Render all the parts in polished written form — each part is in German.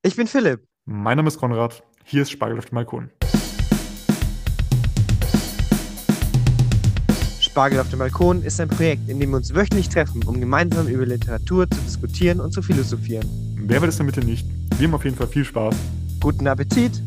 Ich bin Philipp. Mein Name ist Konrad, hier ist Spargel auf dem Balkon. Spargel auf dem Balkon ist ein Projekt, in dem wir uns wöchentlich treffen, um gemeinsam über Literatur zu diskutieren und zu philosophieren. Wer will es denn bitte nicht? Wir haben auf jeden Fall viel Spaß. Guten Appetit!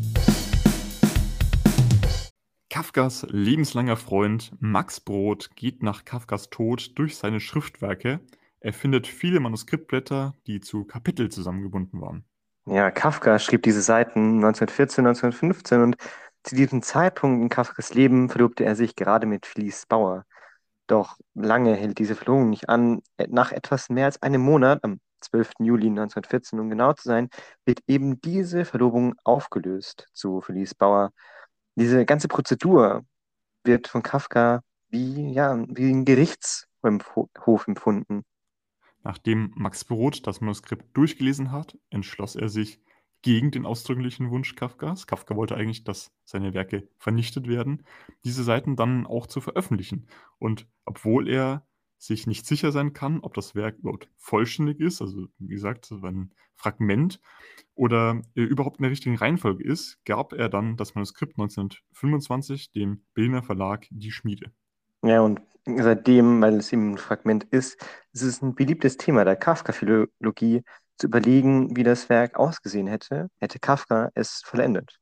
Kafkas lebenslanger Freund Max Brod geht nach Kafkas Tod durch seine Schriftwerke. Er findet viele Manuskriptblätter, die zu Kapitel zusammengebunden waren. Ja, Kafka schrieb diese Seiten 1914, 1915 und zu diesem Zeitpunkt in Kafkas Leben verlobte er sich gerade mit Felice Bauer. Doch lange hält diese Verlobung nicht an. Nach etwas mehr als einem Monat, am 12. Juli 1914, um genau zu sein, wird eben diese Verlobung aufgelöst zu Felice Bauer. Diese ganze Prozedur wird von Kafka wie ein Gerichtshof empfunden. Nachdem Max Brod das Manuskript durchgelesen hat, entschloss er sich gegen den ausdrücklichen Wunsch Kafkas. Kafka wollte eigentlich, dass seine Werke vernichtet werden, diese Seiten dann auch zu veröffentlichen. Und obwohl er sich nicht sicher sein kann, ob das Werk überhaupt vollständig ist, also wie gesagt, so ein Fragment oder überhaupt in der richtigen Reihenfolge ist, gab er dann das Manuskript 1925 dem Berliner Verlag Die Schmiede. Ja, und seitdem, weil es eben ein Fragment ist es ein beliebtes Thema der Kafka-Philologie, zu überlegen, wie das Werk ausgesehen hätte Kafka es vollendet.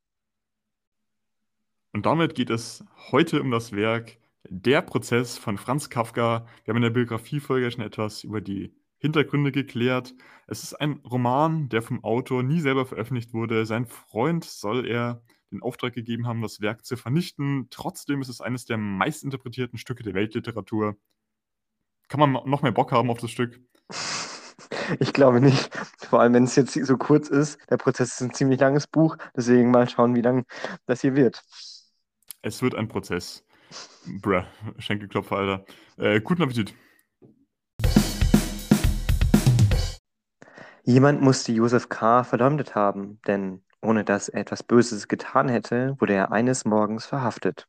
Und damit geht es heute um das Werk Der Prozess von Franz Kafka. Wir haben in der Biografiefolge schon etwas über die Hintergründe geklärt. Es ist ein Roman, der vom Autor nie selber veröffentlicht wurde. Sein Freund soll er den Auftrag gegeben haben, das Werk zu vernichten. Trotzdem ist es eines der meistinterpretierten Stücke der Weltliteratur. Kann man noch mehr Bock haben auf das Stück? Ich glaube nicht, vor allem wenn es jetzt so kurz ist. Der Prozess ist ein ziemlich langes Buch, deswegen mal schauen, wie lang das hier wird. Es wird ein Prozess. Bruh, Schenkelklopfer, Alter. Guten Appetit. Jemand musste Josef K. verleumdet haben, denn ohne dass er etwas Böses getan hätte, wurde er eines Morgens verhaftet.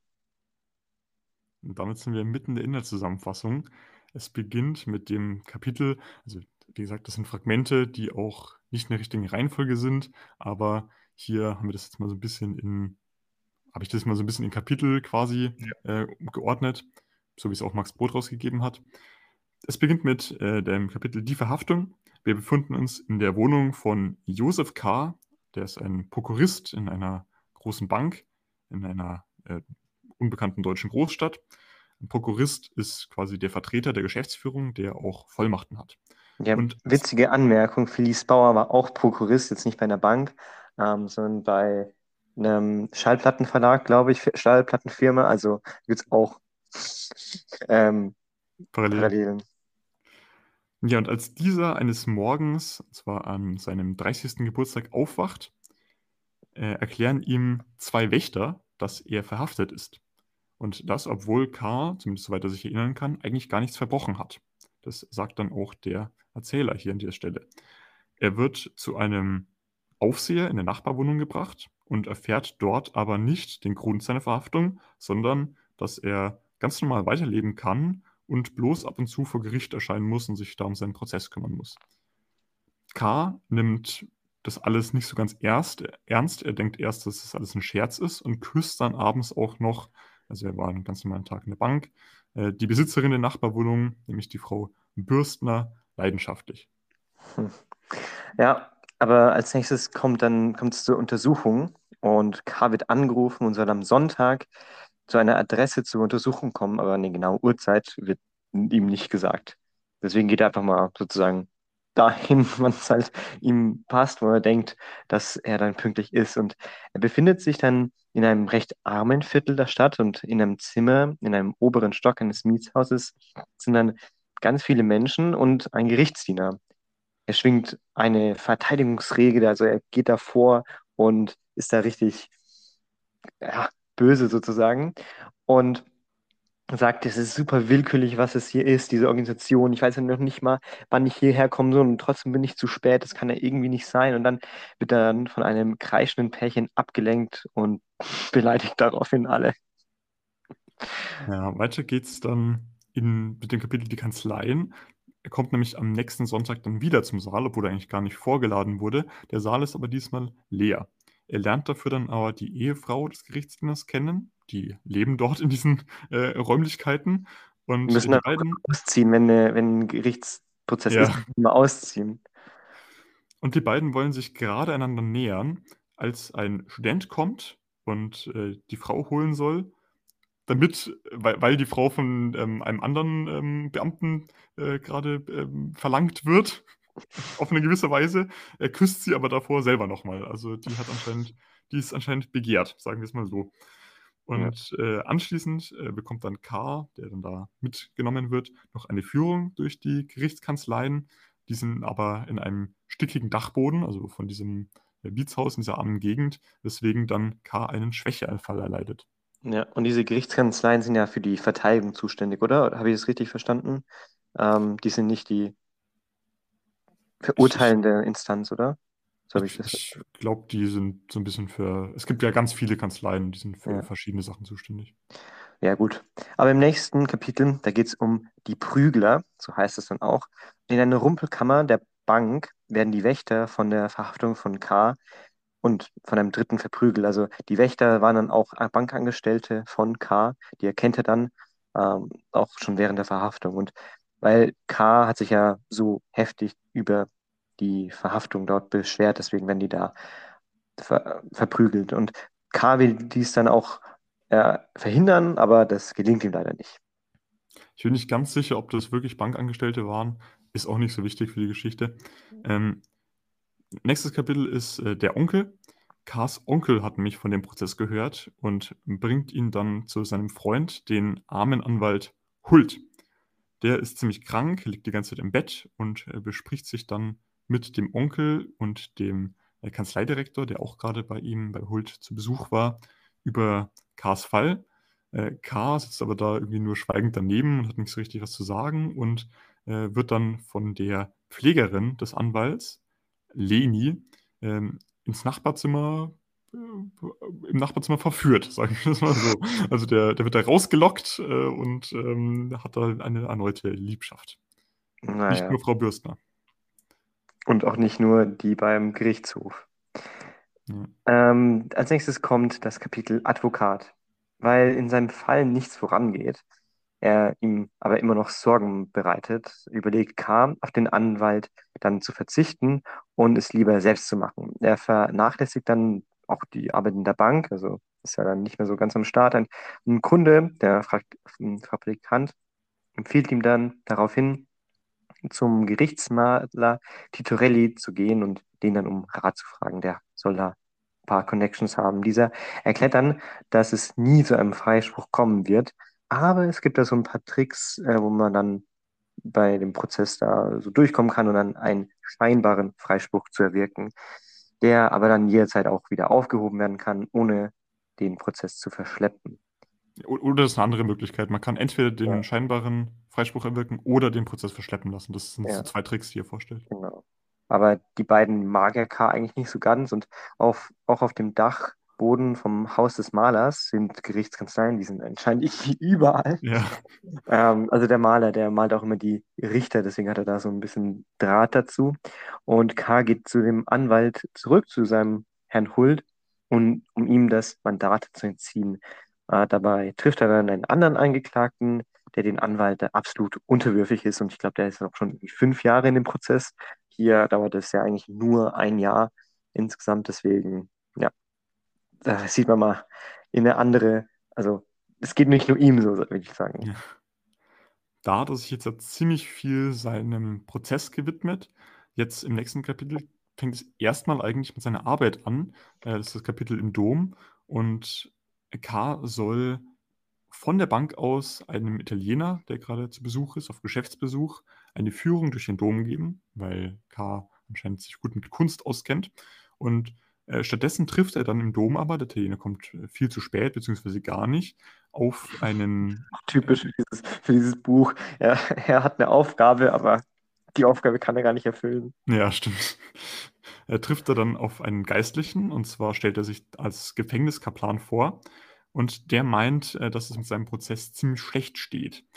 Und damit sind wir mitten in der Inhaltszusammenfassung. Es beginnt mit dem Kapitel, also wie gesagt, das sind Fragmente, die auch nicht in der richtigen Reihenfolge sind, aber hier haben wir das jetzt mal so ein bisschen habe ich das mal so ein bisschen in Kapitel quasi geordnet, so wie es auch Max Brod rausgegeben hat. Es beginnt mit dem Kapitel Die Verhaftung. Wir befinden uns in der Wohnung von Josef K., der ist ein Prokurist in einer großen Bank, in einer unbekannten deutschen Großstadt. Ein Prokurist ist quasi der Vertreter der Geschäftsführung, der auch Vollmachten hat. Ja, Und witzige Anmerkung, Felice Bauer war auch Prokurist, jetzt nicht bei einer Bank, sondern bei einem Schallplattenverlag, glaube ich, Schallplattenfirma, also gibt es auch ähm, parallel. Parallelen. Ja, und als dieser eines Morgens, und zwar an seinem 30. Geburtstag, aufwacht, erklären ihm zwei Wächter, dass er verhaftet ist. Und das, obwohl K., zumindest soweit er sich erinnern kann, eigentlich gar nichts verbrochen hat. Das sagt dann auch der Erzähler hier an dieser Stelle. Er wird zu einem Aufseher in der Nachbarwohnung gebracht und erfährt dort aber nicht den Grund seiner Verhaftung, sondern dass er ganz normal weiterleben kann und bloß ab und zu vor Gericht erscheinen muss und sich da um seinen Prozess kümmern muss. K. nimmt das alles nicht so ganz ernst. Er denkt erst, dass das alles ein Scherz ist und küsst dann abends auch noch, also er war einen ganz normalen Tag in der Bank, die Besitzerin der Nachbarwohnung, nämlich die Frau Bürstner, leidenschaftlich. Hm. Ja, aber als nächstes kommt es zur Untersuchung und K. wird angerufen und soll am Sonntag zu einer Adresse zur Untersuchung kommen, aber eine genaue Uhrzeit wird ihm nicht gesagt. Deswegen geht er einfach mal sozusagen dahin, wann es halt ihm passt, wo er denkt, dass er dann pünktlich ist. Und er befindet sich dann in einem recht armen Viertel der Stadt und in einem Zimmer, in einem oberen Stock eines Mietshauses sind dann ganz viele Menschen und ein Gerichtsdiener. Er schwingt eine Verteidigungsregel, also er geht davor und ist da richtig ja, böse sozusagen und sagt, es ist super willkürlich, was es hier ist, diese Organisation. Ich weiß ja noch nicht mal, wann ich hierher kommen soll und trotzdem bin ich zu spät. Das kann ja irgendwie nicht sein. Und dann wird er dann von einem kreischenden Pärchen abgelenkt und beleidigt daraufhin alle. Ja, weiter geht's dann mit dem Kapitel Die Kanzleien. Er kommt nämlich am nächsten Sonntag dann wieder zum Saal, obwohl er eigentlich gar nicht vorgeladen wurde. Der Saal ist aber diesmal leer. Er lernt dafür dann aber die Ehefrau des Gerichtsdieners kennen. Die leben dort in diesen Räumlichkeiten. Wir Und müssen die dann auch beiden, ausziehen, wenn ein Gerichtsprozess ist, ja, müssen wir ausziehen. und die beiden wollen sich gerade einander nähern, als ein Student kommt und die Frau holen soll, weil die Frau von einem anderen Beamten gerade verlangt wird, auf eine gewisse Weise. Er küsst sie aber davor selber nochmal. Also die ist anscheinend begehrt, sagen wir es mal so. Ja. Und anschließend bekommt dann K., der dann da mitgenommen wird, noch eine Führung durch die Gerichtskanzleien. Die sind aber in einem stickigen Dachboden, also von diesem Mietshaus in dieser armen Gegend, weswegen dann K. einen Schwächeanfall erleidet. Ja, und diese Gerichtskanzleien sind ja für die Verteidigung zuständig, oder? Habe ich das richtig verstanden? Die sind nicht die Ich, ich, verurteilende Instanz, oder? So habe ich das ich verstanden. glaube, die sind so ein bisschen für. Es gibt ja ganz viele Kanzleien, die sind für Ja. verschiedene Sachen zuständig. Ja, gut. Aber im nächsten Kapitel, da geht es um die Prügler, so heißt es dann auch. In einer Rumpelkammer der Bank werden die Wächter von der Verhaftung von K. und von einem Dritten verprügelt. Also die Wächter waren dann auch Bankangestellte von K. Die erkennt er dann auch schon während der Verhaftung. Und weil K. hat sich ja so heftig über die Verhaftung dort beschwert, deswegen werden die da verprügelt. Und K. will dies dann auch verhindern, aber das gelingt ihm leider nicht. Ich bin nicht ganz sicher, ob das wirklich Bankangestellte waren. Ist auch nicht so wichtig für die Geschichte. Ähm, Nächstes Kapitel ist der Onkel. Kars Onkel hat nämlich von dem Prozess gehört und bringt ihn dann zu seinem Freund, den armen Anwalt Hult. Der ist ziemlich krank, liegt die ganze Zeit im Bett und bespricht sich dann mit dem Onkel und dem Kanzleidirektor, der auch gerade bei ihm, bei Hult, zu Besuch war, über Kars Fall. K. sitzt aber da irgendwie nur schweigend daneben und hat nicht so richtig was zu sagen und wird dann von der Pflegerin des Anwalts, Leni, ins Nachbarzimmer, im Nachbarzimmer verführt, sagen wir das mal so. Also der wird da rausgelockt und hat da eine erneute Liebschaft. Nicht Naja, nur Frau Bürstner. und auch nicht nur die beim Gerichtshof. Ja. Als nächstes kommt das Kapitel Advokat, weil in seinem Fall nichts vorangeht, er ihm aber immer noch Sorgen bereitet, überlegt K., auf den Anwalt dann zu verzichten und es lieber selbst zu machen. Er vernachlässigt dann auch die Arbeit in der Bank, also ist ja dann nicht mehr so ganz am Start. Ein Kunde, ein Fabrikant, empfiehlt ihm dann daraufhin, zum Gerichtsmaler Titorelli zu gehen und den dann um Rat zu fragen. Der soll da ein paar Connections haben. Dieser erklärt dann, dass es nie zu einem Freispruch kommen wird, aber es gibt da so ein paar Tricks, wo man dann bei dem Prozess da so durchkommen kann und dann einen scheinbaren Freispruch zu erwirken, der aber dann jederzeit auch wieder aufgehoben werden kann, ohne den Prozess zu verschleppen. Oder das ist eine andere Möglichkeit. Man kann entweder Ja, den scheinbaren Freispruch erwirken oder den Prozess verschleppen lassen. Das sind so ja. zwei Tricks, die er vorstellt. Genau. Aber die beiden mag er K. eigentlich nicht so ganz und auch auf dem Dachboden vom Haus des Malers sind Gerichtskanzleien, die sind anscheinend irgendwie überall. Ja. Also der Maler, der malt auch immer die Richter, deswegen hat er da so ein bisschen Draht dazu. Und K. geht zu dem Anwalt zurück, zu seinem Herrn Hult, und um ihm das Mandat zu entziehen. Dabei trifft er dann einen anderen Angeklagten, der den Anwalt absolut unterwürfig ist. Und ich glaube, der ist auch schon irgendwie 5 Jahre in dem Prozess. Hier dauert es ja eigentlich nur ein Jahr insgesamt. Deswegen, ja, da sieht man mal in eine andere, also es geht nicht nur ihm so, würde ich sagen. Ja. Da hat er sich jetzt ja ziemlich viel seinem Prozess gewidmet. Jetzt im nächsten Kapitel fängt es erstmal eigentlich mit seiner Arbeit an. Das ist das Kapitel im Dom. Und K. soll von der Bank aus einem Italiener, der gerade zu Besuch ist, auf Geschäftsbesuch, eine Führung durch den Dom geben, weil K. anscheinend sich gut mit Kunst auskennt. Und stattdessen trifft er dann im Dom aber, der Italiener kommt viel zu spät, beziehungsweise gar nicht, auf einen. Typisch für dieses Buch. Er hat eine Aufgabe, aber die Aufgabe kann er gar nicht erfüllen. Ja, stimmt. Er trifft da dann auf einen Geistlichen, und zwar stellt er sich als Gefängniskaplan vor. Und der meint, dass es mit seinem Prozess ziemlich schlecht steht.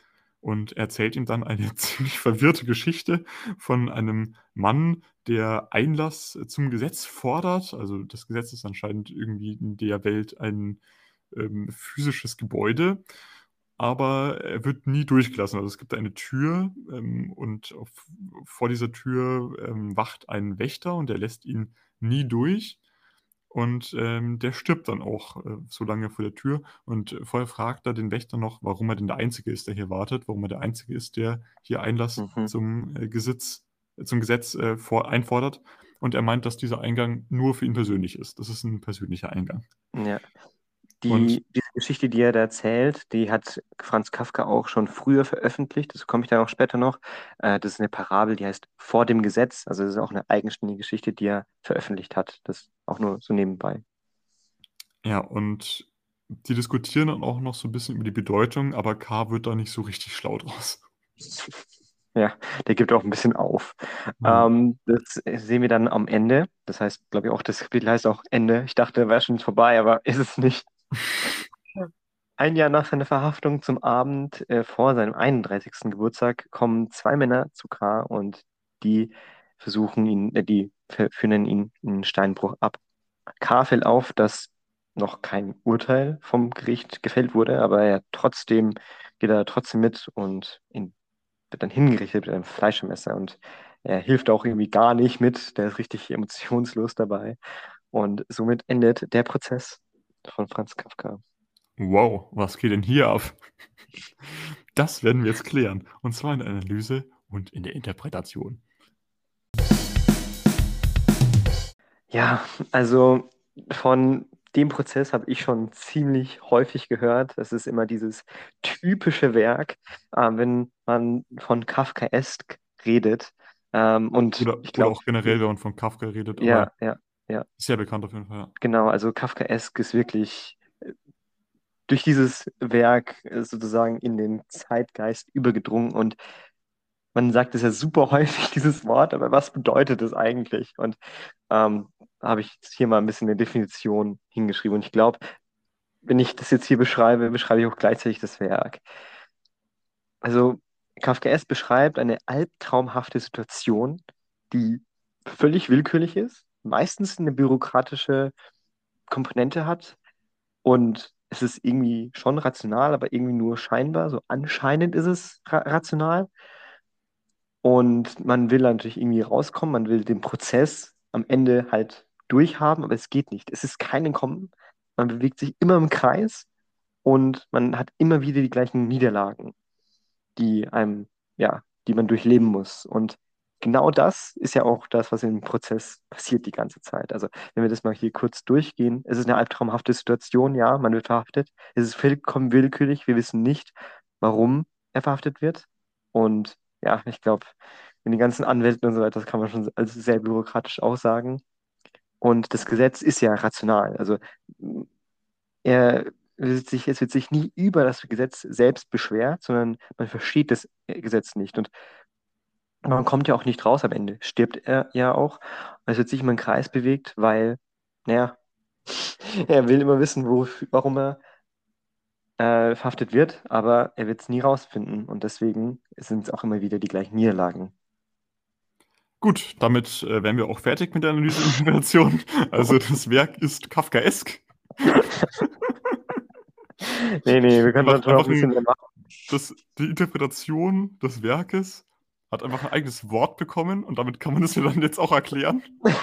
und er erzählt ihm dann eine ziemlich verwirrte Geschichte von einem Mann, der Einlass zum Gesetz fordert. Also das Gesetz ist anscheinend irgendwie in der Welt ein physisches Gebäude, aber er wird nie durchgelassen. Also es gibt eine Tür und vor dieser Tür wacht ein Wächter und der lässt ihn nie durch. Und der stirbt dann auch so lange vor der Tür. Und vorher fragt er den Wächter noch, warum er denn der Einzige ist, der hier wartet, warum er der Einzige ist, der hier Einlass Mhm. zum Gesetz einfordert. Und er meint, dass dieser Eingang nur für ihn persönlich ist. Das ist ein persönlicher Eingang. Ja. Und Diese Geschichte, die er da erzählt, die hat Franz Kafka auch schon früher veröffentlicht. Das komme ich dann auch später noch. Das ist eine Parabel, die heißt Vor dem Gesetz. Also das ist auch eine eigenständige Geschichte, die er veröffentlicht hat. Das auch nur so nebenbei. ja, und die diskutieren dann auch noch so ein bisschen über die Bedeutung, aber K wird da nicht so richtig schlau draus. Ja, der gibt auch ein bisschen auf. Ja. Das sehen wir dann am Ende. Das heißt, glaube ich, auch das Kapitel heißt auch Ende. Ich dachte, wäre schon vorbei, aber ist es nicht. Ein Jahr nach seiner Verhaftung zum Abend vor seinem 31. Geburtstag kommen zwei Männer zu K. und die führen ihn in Steinbruch ab. K. fällt auf, dass noch kein Urteil vom Gericht gefällt wurde, aber geht er trotzdem mit und ihn wird dann hingerichtet mit einem Fleischmesser und er hilft auch irgendwie gar nicht mit. Der ist richtig emotionslos dabei. Und somit endet der Prozess von Franz Kafka. Wow, was geht denn hier ab? Das werden wir jetzt klären. Und zwar in der Analyse und in der Interpretation. Ja, also von dem Prozess habe ich schon ziemlich häufig gehört. Das ist immer dieses typische Werk, wenn man von Kafkaesk redet. Und ich Oder glaube, auch generell, wenn man von Kafka redet, aber ja, ja, ja, sehr bekannt auf jeden Fall. Ja. genau. Also Kafkaesk ist wirklich durch dieses Werk sozusagen in den Zeitgeist übergedrungen. Und man sagt es ja super häufig, dieses Wort, aber was bedeutet es eigentlich? Und habe ich jetzt hier mal ein bisschen eine Definition hingeschrieben. Und ich glaube, wenn ich das jetzt hier beschreibe, beschreibe ich auch gleichzeitig das Werk. Also Kafkaesk beschreibt eine albtraumhafte Situation, die völlig willkürlich ist, meistens eine bürokratische Komponente hat und es ist irgendwie schon rational, aber irgendwie nur scheinbar. So anscheinend ist es rational. Und man will natürlich irgendwie rauskommen, man will den Prozess am Ende halt durchhaben, aber es geht nicht. Es ist kein Entkommen. Man bewegt sich immer im Kreis und man hat immer wieder die gleichen Niederlagen, die einem, ja, die man durchleben muss. Und genau das ist ja auch das, was im Prozess passiert die ganze Zeit. Also, wenn wir das mal hier kurz durchgehen, es ist eine albtraumhafte Situation, ja, man wird verhaftet. Es ist vollkommen willkürlich, wir wissen nicht, warum er verhaftet wird. Und ja, ich glaube, in den ganzen Anwälten und so weiter, das kann man schon als sehr bürokratisch aussagen. Und das Gesetz ist ja rational. Also er es wird sich nie über das Gesetz selbst beschwert, sondern man versteht das Gesetz nicht. Und man kommt ja auch nicht raus am Ende. Stirbt er ja auch. Und es wird sich immer im Kreis bewegt, weil, naja, er will immer wissen, warum er verhaftet wird, aber er wird es nie rausfinden. Und deswegen sind es auch immer wieder die gleichen Niederlagen. Gut, damit wären wir auch fertig mit der Analyse und Interpretation. Also das Werk ist Kafkaesk. Nee, wir können dann schon noch Einfach ein bisschen mehr machen. die Interpretation des Werkes hat einfach ein eigenes Wort bekommen und damit kann man das ja dann jetzt auch erklären.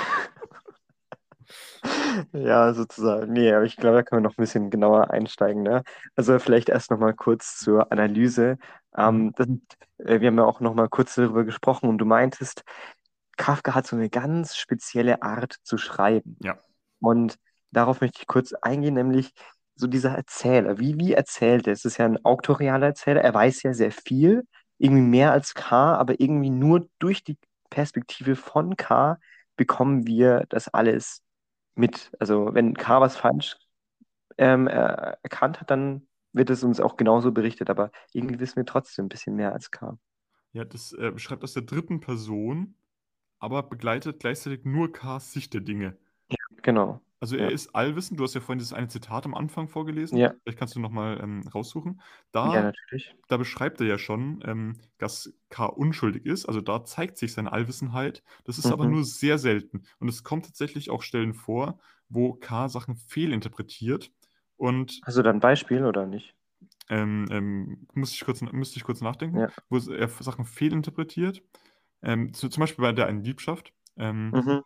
Ja, sozusagen. Nee, aber ich glaube, da können wir noch ein bisschen genauer einsteigen, ne? Also vielleicht erst noch mal kurz zur Analyse. Mhm. Wir haben ja auch noch mal kurz darüber gesprochen und du meintest, Kafka hat so eine ganz spezielle Art zu schreiben. Ja. Und darauf möchte ich kurz eingehen, nämlich so dieser Erzähler. Wie erzählt er? Es ist ja ein auktorialer Erzähler. Er weiß ja sehr viel, irgendwie mehr als K, aber irgendwie nur durch die Perspektive von K bekommen wir das alles mit. Also wenn K was falsch erkannt hat, dann wird es uns auch genauso berichtet. Aber irgendwie wissen wir trotzdem ein bisschen mehr als K. Ja, das beschreibt aus der dritten Person, aber begleitet gleichzeitig nur Ks Sicht der Dinge. Genau. Also er Ja. ist allwissend. Du hast ja vorhin dieses eine Zitat am Anfang vorgelesen. Ja, Vielleicht kannst du nochmal raussuchen. ja, Da, natürlich. da beschreibt er ja schon, dass K. unschuldig ist. Also da zeigt sich seine Allwissenheit. Das ist aber Mhm. nur sehr selten. Und es kommt tatsächlich auch Stellen vor, wo K. Sachen fehlinterpretiert. Und Hast du da ein Beispiel oder nicht? müsste ich kurz nachdenken, Ja. wo er Sachen fehlinterpretiert. Zum Beispiel bei der einen Liebschaft. Mhm.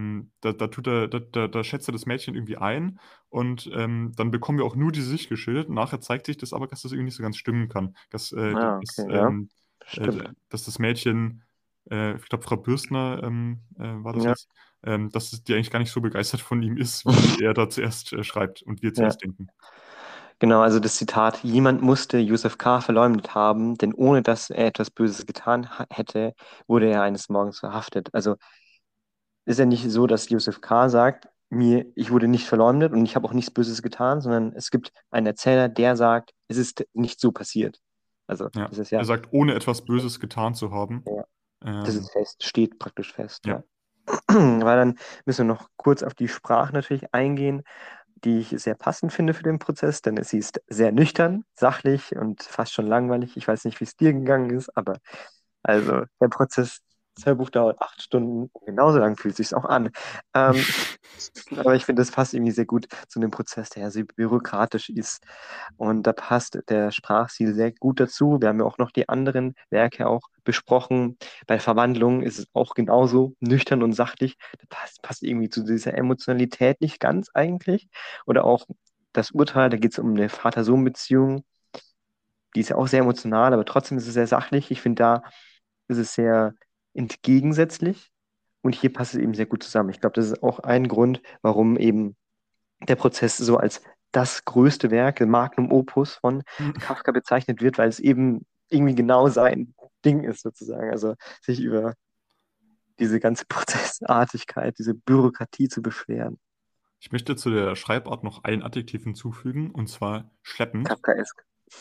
Da schätzt er das Mädchen irgendwie ein und dann bekommen wir auch nur die Sicht geschildert. Nachher zeigt sich das aber, dass das irgendwie nicht so ganz stimmen kann. Ah, okay, ja. Stimmt. Dass das Mädchen, ich glaube, Frau Bürstner war das Ja, jetzt, die eigentlich gar nicht so begeistert von ihm ist, wie er da zuerst schreibt und wir ja. zuerst denken. Genau, also das Zitat, jemand musste Yusuf K. verleumdet haben, denn ohne dass er etwas Böses getan hätte, wurde er eines Morgens verhaftet. Also ist ja nicht so, dass Yusuf K. sagt, ich wurde nicht verleumdet und ich habe auch nichts Böses getan, sondern es gibt einen Erzähler, der sagt, es ist nicht so passiert. Also Ja. das ist Er ja, sagt, ohne etwas Böses getan zu haben. ja, das Ähm, ist fest, steht praktisch fest, ja. ja. Weil dann müssen wir noch kurz auf die Sprache natürlich eingehen, die ich sehr passend finde für den Prozess, denn sie ist sehr nüchtern, sachlich und fast schon langweilig. Ich weiß nicht, wie es dir gegangen ist, aber also der Prozess, das Hörbuch dauert 8 Stunden, genauso lang fühlt es sich auch an. Ähm, aber ich finde, das passt irgendwie sehr gut zu dem Prozess, der ja sehr bürokratisch ist. Und da passt der Sprachstil sehr gut dazu. Wir haben ja auch noch die anderen Werke auch besprochen. Bei Verwandlung ist es auch genauso nüchtern und sachlich. Das passt irgendwie zu dieser Emotionalität nicht ganz eigentlich. Oder auch das Urteil, da geht es um eine Vater-Sohn-Beziehung. Die ist ja auch sehr emotional, aber trotzdem ist es sehr sachlich. Ich finde, da ist es sehr entgegensätzlich. Und hier passt es eben sehr gut zusammen. Ich glaube, das ist auch ein Grund, warum eben der Prozess so als das größte Werk, Magnum Opus von Kafka bezeichnet wird, weil es eben irgendwie genau sein Ding ist, sozusagen. Also sich über diese ganze Prozessartigkeit, diese Bürokratie zu beschweren. Ich möchte zu der Schreibart noch ein Adjektiv hinzufügen, und zwar schleppend. Kafkaesk.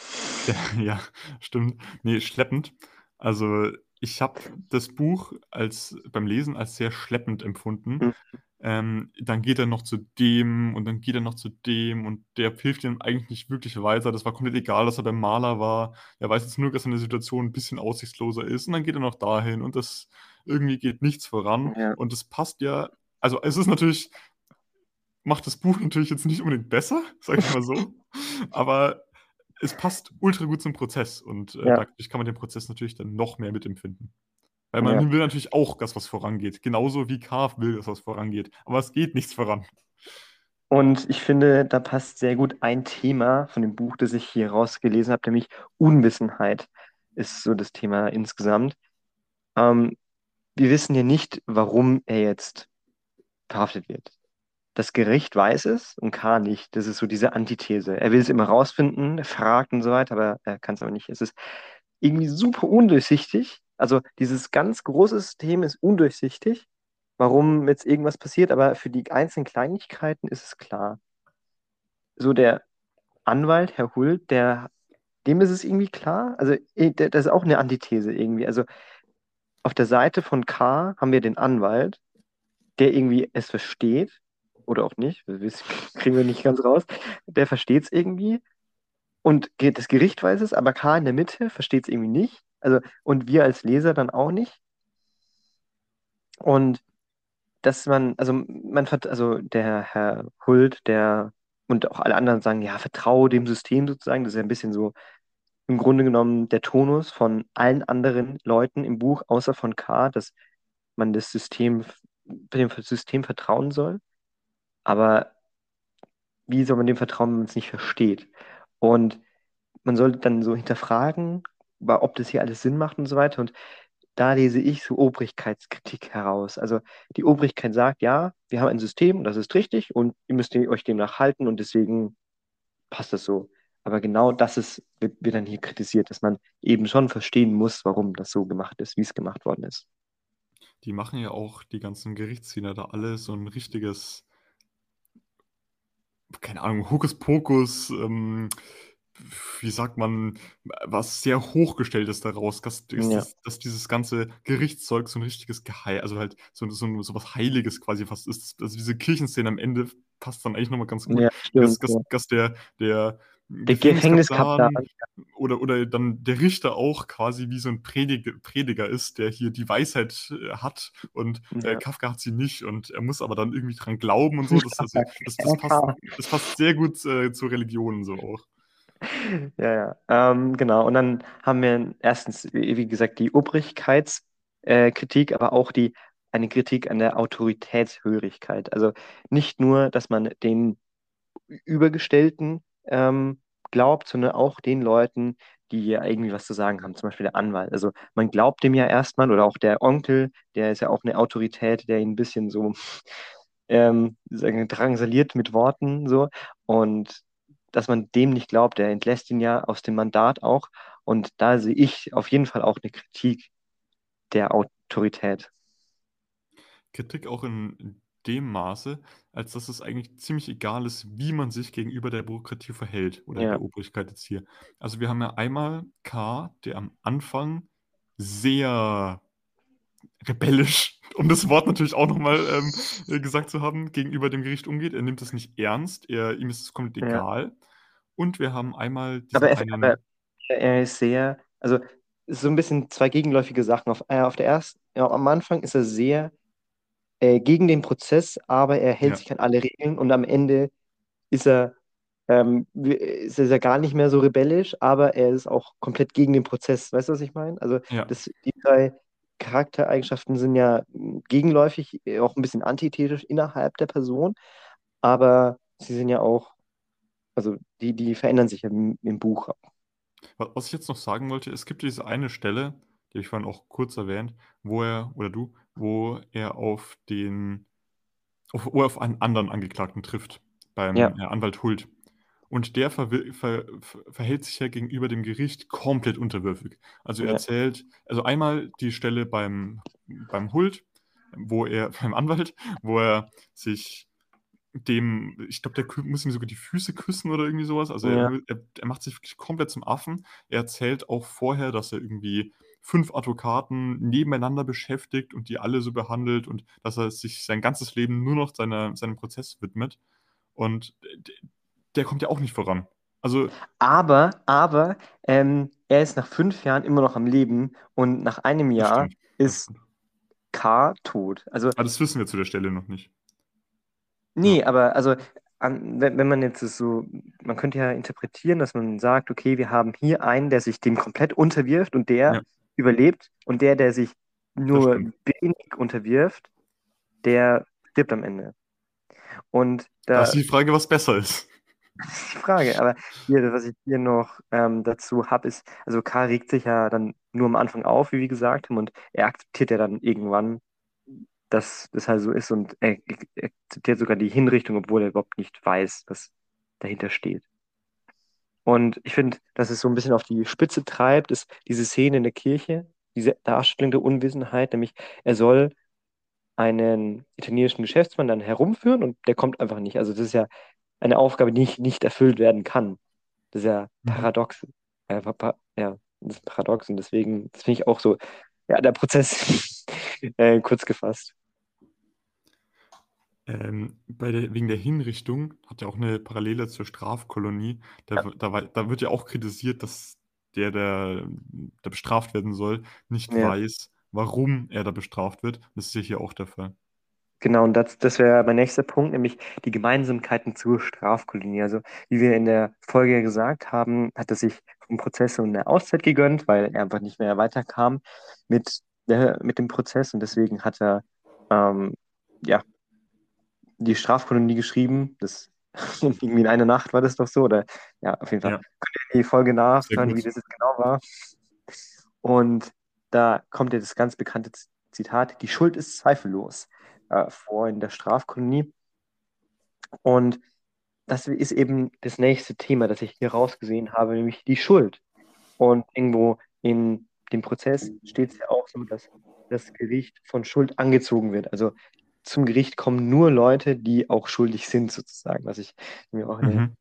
Ja, stimmt. Nee, schleppend. Also, ich habe das Buch beim Lesen als sehr schleppend empfunden. Hm, Dann geht er noch zu dem und dann geht er noch zu dem und der hilft ihm eigentlich nicht wirklich weiter. Das war komplett egal, dass er beim Maler war. Er weiß jetzt nur, dass seine Situation ein bisschen aussichtsloser ist und dann geht er noch dahin und das irgendwie geht nichts voran. ja, Und das passt ja, also es ist natürlich, macht das Buch natürlich jetzt nicht unbedingt besser, sag ich mal so. Aber es passt ultra gut zum Prozess und ja, dadurch kann man den Prozess natürlich dann noch mehr mitempfinden. Weil man ja. will natürlich auch, dass was vorangeht. Genauso wie Carve will, dass was vorangeht. Aber es geht nichts voran. Und ich finde, da passt sehr gut ein Thema von dem Buch, das ich hier rausgelesen habe, nämlich Unwissenheit ist so das Thema insgesamt. Ähm, Wir wissen ja nicht, warum er jetzt verhaftet wird. Das Gericht weiß es und K. nicht. Das ist so diese Antithese. Er will es immer rausfinden, er fragt und so weiter, aber er kann es aber nicht. Es ist irgendwie super undurchsichtig. Also dieses ganz große System ist undurchsichtig, warum jetzt irgendwas passiert, aber für die einzelnen Kleinigkeiten ist es klar. So der Anwalt, Herr Hult, dem ist es irgendwie klar. Also das ist auch eine Antithese irgendwie. Also auf der Seite von K haben wir den Anwalt, der irgendwie es versteht oder auch nicht, kriegen wir nicht ganz raus. Der versteht es irgendwie und das Gericht weiß es, aber K in der Mitte versteht es irgendwie nicht. Also, und wir als Leser dann auch nicht. Und dass also der Herr Hult, und auch alle anderen sagen, ja, vertraue dem System sozusagen. Das ist ja ein bisschen so im Grunde genommen der Tonus von allen anderen Leuten im Buch, außer von K, dass man dem System vertrauen soll. Aber wie soll man dem vertrauen, wenn man es nicht versteht? Und man sollte dann so hinterfragen, ob das hier alles Sinn macht und so weiter. Und da lese ich so Obrigkeitskritik heraus. Also die Obrigkeit sagt, ja, wir haben ein System und das ist richtig und ihr müsst euch demnach halten und deswegen passt das so. Aber genau wird dann hier kritisiert, dass man eben schon verstehen muss, warum das so gemacht ist, wie es gemacht worden ist. Die machen ja auch die ganzen Gerichtsdiener da alle so ein richtiges, keine Ahnung, Hokuspokus, wie sagt man, was sehr Hochgestelltes daraus, Ja, dass dieses ganze Gerichtszeug so ein richtiges also halt so was Heiliges quasi fast ist. Also diese Kirchenszene am Ende passt dann eigentlich nochmal ganz gut. ja, stimmt. Ja. Dass der Der Gefängniskaplan Gefängniskaplan, oder dann der Richter auch quasi wie so ein Prediger ist, der hier die Weisheit hat und ja. Kafka hat sie nicht und er muss aber dann irgendwie dran glauben und so. Ja, Das passt sehr gut zu Religionen so auch. ja. Genau. Und dann haben wir erstens, wie gesagt, die Obrigkeitskritik, Kritik, aber auch eine Kritik an der Autoritätshörigkeit. Also nicht nur, dass man den Übergestellten glaubt, sondern auch den Leuten, die ja irgendwie was zu sagen haben, zum Beispiel der Anwalt. Also man glaubt dem ja erstmal, oder auch der Onkel, der ist ja auch eine Autorität, der ihn ein bisschen so drangsaliert mit Worten so. Und dass man dem nicht glaubt, der entlässt ihn ja aus dem Mandat auch. Und da sehe ich auf jeden Fall auch eine Kritik der Autorität. Kritik auch in dem Maße, als dass es eigentlich ziemlich egal ist, wie man sich gegenüber der Bürokratie verhält oder Ja, der Obrigkeit jetzt hier. Also wir haben ja einmal K, der am Anfang sehr rebellisch, um das Wort natürlich auch nochmal gesagt zu haben, gegenüber dem Gericht umgeht. Er nimmt es nicht ernst, ihm ist es komplett ja. egal. Und wir haben einmal Aber, diesen aber einen, er ist sehr, also es ist so ein bisschen zwei gegenläufige Sachen. Auf der ersten, ja, am Anfang ist er sehr gegen den Prozess, aber er hält ja, sich an alle Regeln und am Ende ist ist er gar nicht mehr so rebellisch, aber er ist auch komplett gegen den Prozess. Weißt du, was ich meine? Also ja, die drei Charaktereigenschaften sind ja gegenläufig, auch ein bisschen antithetisch innerhalb der Person, aber sie sind ja auch, also die verändern sich ja im Buch. Was ich jetzt noch sagen wollte, es gibt diese eine Stelle, die habe ich vorhin auch kurz erwähnt, wo er, oder du, wo er wo er auf einen anderen Angeklagten trifft, beim Ja, Anwalt Hult. Und der verhält sich ja gegenüber dem Gericht komplett unterwürfig. Also er ja, erzählt, also einmal die Stelle beim Hult, beim Anwalt, wo er sich ich glaube, muss ihm sogar die Füße küssen oder irgendwie sowas. Also ja, er macht sich wirklich komplett zum Affen. Er erzählt auch vorher, dass er irgendwie 5 Advokaten nebeneinander beschäftigt und die alle so behandelt und dass er sich sein ganzes Leben nur noch seinem Prozess widmet. Und der kommt ja auch nicht voran. Also, aber er ist nach 5 Jahren immer noch am Leben und nach einem das Jahr stimmt. Das ist stimmt. K tot. Also, Aber das wissen wir zu der Stelle noch nicht. Ja, nee, aber also, wenn man jetzt es so, man könnte ja interpretieren, dass man sagt, okay, wir haben hier einen, der sich dem komplett unterwirft und der ja, überlebt und der sich das nur stimmt. wenig unterwirft, der stirbt am Ende. Und Da ist da die Frage, was besser ist. ist die Frage, aber hier, was ich hier noch dazu habe, ist, also K regt sich ja dann nur am Anfang auf, wie wir gesagt haben, und er akzeptiert ja dann irgendwann, dass das halt so ist und er akzeptiert sogar die Hinrichtung, obwohl er überhaupt nicht weiß, was dahinter steht. Und ich finde, dass es so ein bisschen auf die Spitze treibt, ist diese Szene in der Kirche, diese Darstellung der Unwissenheit, nämlich er soll einen italienischen Geschäftsmann dann herumführen und der kommt einfach nicht. Also das ist ja eine Aufgabe, die nicht erfüllt werden kann. Das ist ja Mhm. paradox. Ja, das ist paradox und deswegen, das finde ich auch so, ja, der Prozess kurz gefasst. Wegen der Hinrichtung hat ja auch eine Parallele zur Strafkolonie. Ja, Da wird ja auch kritisiert, dass der bestraft werden soll, nicht ja, weiß, warum er da bestraft wird. Das ist ja hier auch der Fall. genau, und das wäre mein nächster Punkt, nämlich die Gemeinsamkeiten zur Strafkolonie. Also, wie wir in der Folge gesagt haben, hat er sich vom Prozess so eine Auszeit gegönnt, weil er einfach nicht mehr weiterkam mit dem Prozess und deswegen hat er ähm, ja, die Strafkolonie geschrieben. Das irgendwie in einer Nacht war das doch so, oder ja, auf jeden Fall. Ja, Könnt ihr die Folge sehr nachhören, wie gut. das jetzt genau war. Und da kommt ja das ganz bekannte Zitat: Die Schuld ist zweifellos, vor in der Strafkolonie. Und das ist eben das nächste Thema, das ich hier rausgesehen habe, nämlich die Schuld. Und irgendwo in dem Prozess steht es ja auch so, dass das Gericht von Schuld angezogen wird. Also zum Gericht kommen nur Leute, die auch schuldig sind, sozusagen, was ich mir auch in der Mhm.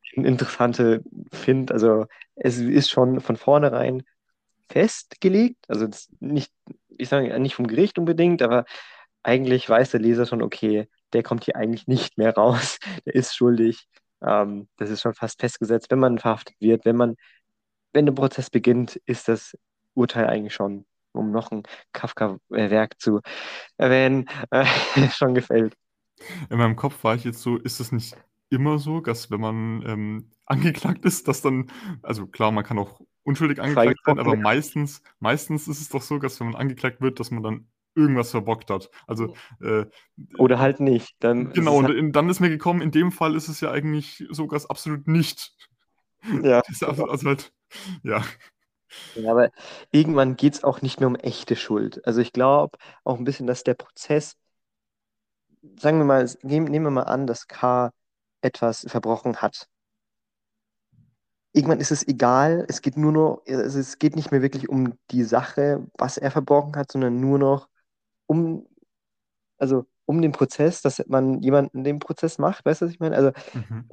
interessante Find. Also es ist schon von vornherein festgelegt, also es nicht, ich sage nicht vom Gericht unbedingt, aber eigentlich weiß der Leser schon, okay, der kommt hier eigentlich nicht mehr raus, der ist schuldig. Das ist schon fast festgesetzt, wenn man verhaftet wird, wenn der Prozess beginnt, ist das Urteil eigentlich schon, um noch ein Kafka-Werk zu erwähnen, schon gefällt. In meinem Kopf war ich jetzt so, ist es nicht immer so, dass wenn man angeklagt ist, dass dann, also klar, man kann auch unschuldig angeklagt sein, Freigesprochen aber wird. meistens ist es doch so, dass wenn man angeklagt wird, dass man dann irgendwas verbockt hat. Also äh, Oder halt nicht. Dann ist genau, es und halt, dann ist mir gekommen, in dem Fall ist es ja eigentlich so, dass absolut nicht. ja. Das ist also halt, ja. Ja, aber irgendwann geht es auch nicht mehr um echte Schuld. Also ich glaube auch ein bisschen, dass der Prozess, sagen wir mal, nehmen wir mal an, dass K etwas verbrochen hat. Irgendwann ist es egal, es geht nur noch, also es geht nicht mehr wirklich um die Sache, was er verbrochen hat, sondern nur noch um, also um den Prozess, dass man jemanden den Prozess macht, weißt du, was ich meine? Also Mhm.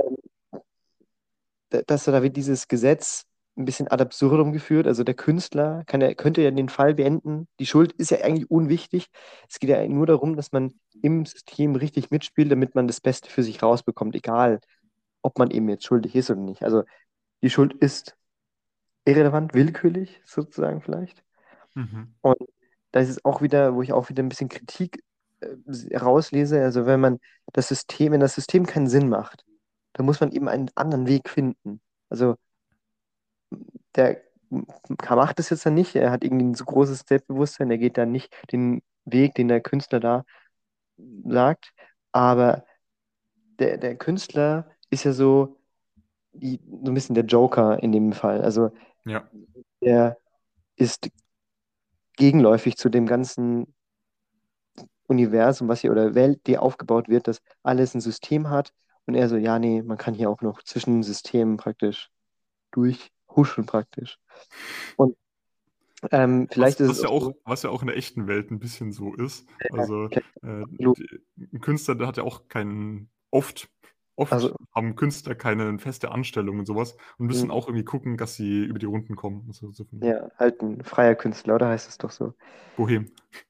da wird dieses Gesetz ein bisschen ad absurdum geführt. Also der Künstler könnte ja den Fall beenden. Die Schuld ist ja eigentlich unwichtig. Es geht ja nur darum, dass man im System richtig mitspielt, damit man das Beste für sich rausbekommt, egal ob man eben jetzt schuldig ist oder nicht. Also die Schuld ist irrelevant, willkürlich sozusagen vielleicht. Mhm. Und da ist es auch wieder, wo ich auch wieder ein bisschen Kritik rauslese. Also wenn das System keinen Sinn macht, dann muss man eben einen anderen Weg finden. Also der macht es jetzt dann nicht, er hat irgendwie ein so großes Selbstbewusstsein, er geht dann nicht den Weg, den der Künstler da sagt, aber der Künstler ist ja so ein bisschen der Joker in dem Fall. Also Ja. er ist gegenläufig zu dem ganzen Universum, was hier oder Welt, die aufgebaut wird, dass alles ein System hat und er so, ja, nee, man kann hier auch noch zwischen Systemen praktisch durchhuschen praktisch. Und vielleicht ist es auch so, Was ja auch in der echten Welt ein bisschen so ist. Also vielleicht, ein Künstler, der hat ja auch keinen, also oft haben Künstler keine feste Anstellung und sowas und müssen hm, auch irgendwie gucken, dass sie über die Runden kommen. Also, so ja, halt ein freier Künstler, oder heißt es doch so? Bohem.